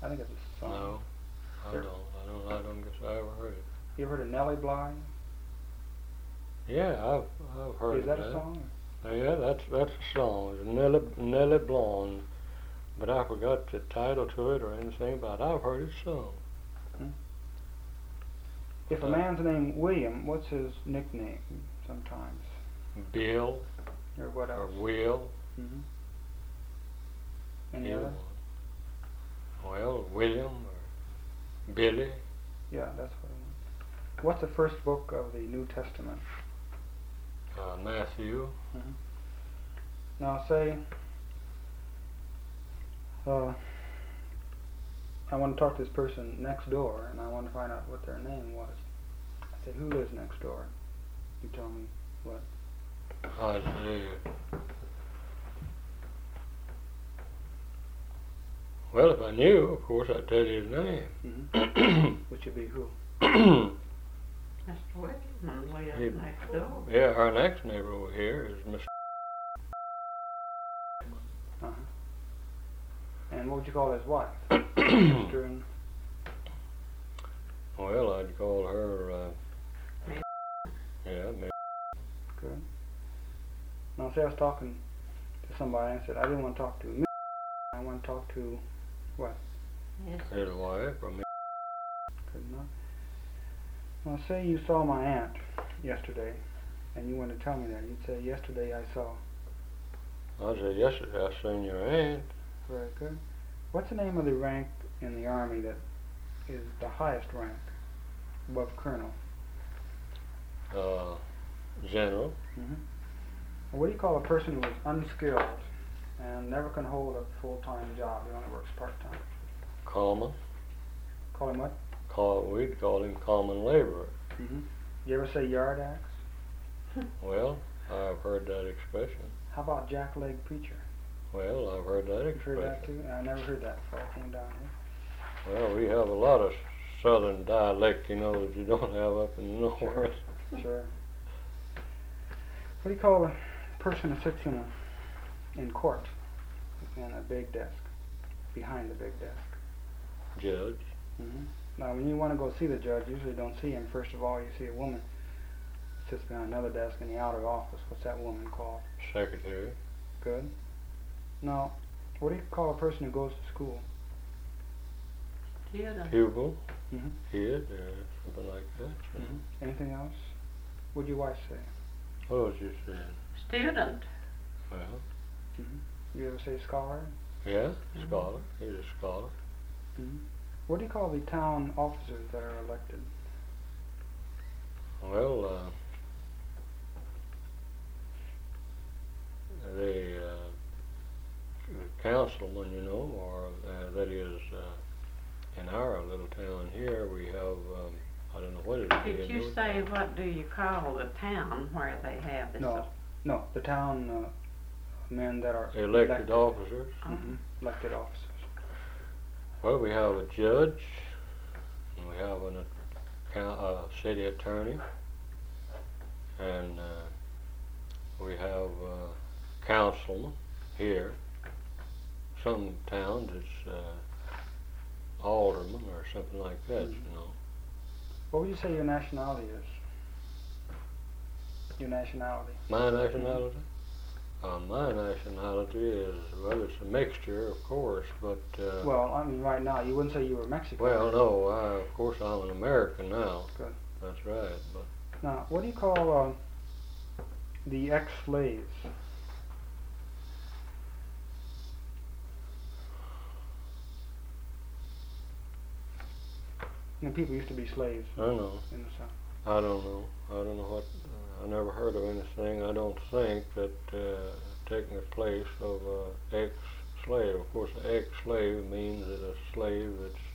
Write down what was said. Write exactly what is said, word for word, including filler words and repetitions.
I think it's a song. No, I There- don't. I don't. I don't guess I ever heard it. You ever heard of Nellie Bly? Yeah, I've I've heard Is that of a song? Uh, yeah, that's that's a song. It's Nellie Nellie Blonde, but I forgot the title to it or anything. But I've heard it sung. If a Uh, man's named William, what's his nickname sometimes? Bill Or what or else? Will. Mm-hmm. Any either other? one. Well, William or Billy. Yeah, that's what I want. What's the first book of the New Testament? Uh, Matthew. Mm-hmm. Now say, uh, I want to talk to this person next door, and I want to find out what their name was. I said, who lives next door? You tell me what. Isaiah. Well, if I knew, of course, I'd tell you his name. Mm-hmm. Which would be who? That's William lives He- next door. Yeah, our next neighbor over here is Miss. Uh-huh. And what would you call his wife? Sister and Well, I'd call her. Uh, Mary. yeah, Mary. good. Now say I was talking to somebody and I said I didn't want to talk to me. I want to talk to what? Yes. His wife or me. Good enough. Now say you saw my aunt yesterday, and you want to tell me that. You'd say yesterday I saw. I said yesterday I seen your aunt. Very good. What's the name of the rank in the Army that is the highest rank above colonel? Uh, General. Mm-hmm. What do you call a person who is unskilled and never can hold a full-time job? He only works part-time. Common. Call him what? Call we'd call him common laborer. Mm-hmm. You ever say yard axe? Well, I've heard that expression. How about jackleg preacher? Well, I've heard that You've heard that expression. too? I never heard that before I came down here. Well, we have a lot of southern dialect, you know, that you don't have up in the north. Sure. What do you call a person who sits in a in court in a big desk, behind the big desk? Judge. Mm-hmm. Now, when you want to go see the judge, usually you don't see him. First of all, you see a woman sits behind another desk in the outer office. What's that woman called? Secretary. Good. Now, what do you call a person who goes to school? Student. Pupil. Mm-hmm. Kid. Uh, something like that. Mm-hmm. Anything else? What'd your wife say? What was you saying? Student. Well, Mm-hmm. You ever say scholar? yeah, Mhm. scholar. He's a scholar. Mm-hmm. What do you call the town officers that are elected? Well, uh, the uh, councilman, you know, or uh, that is, uh, in our little town here, we have, um, I don't know what it is. Did you say what do you call the town where they have this? No, no, the town uh, men that are Elected officers. Mm-hmm. Elected officers. Well, we have a judge, and we have an account, uh, city attorney, and uh, we have uh, councilman here. Some towns it's uh, alderman or something like that, Mhm. you know. What would you say your nationality is? Your nationality. My nationality? Uh, my nationality is, well, it's a mixture, of course, but, uh, Well, I mean, right now, you wouldn't say you were Mexican. well, no, I, of course I'm an American now. Good. That's right, but Now, what do you call uh, the ex-slaves? You know, people used to be slaves I don't know. in the South. I don't know. I don't know what. Uh, I never heard of anything. I don't think that uh, taking the place of uh, ex-slave. Of course, ex-slave means that a slave that's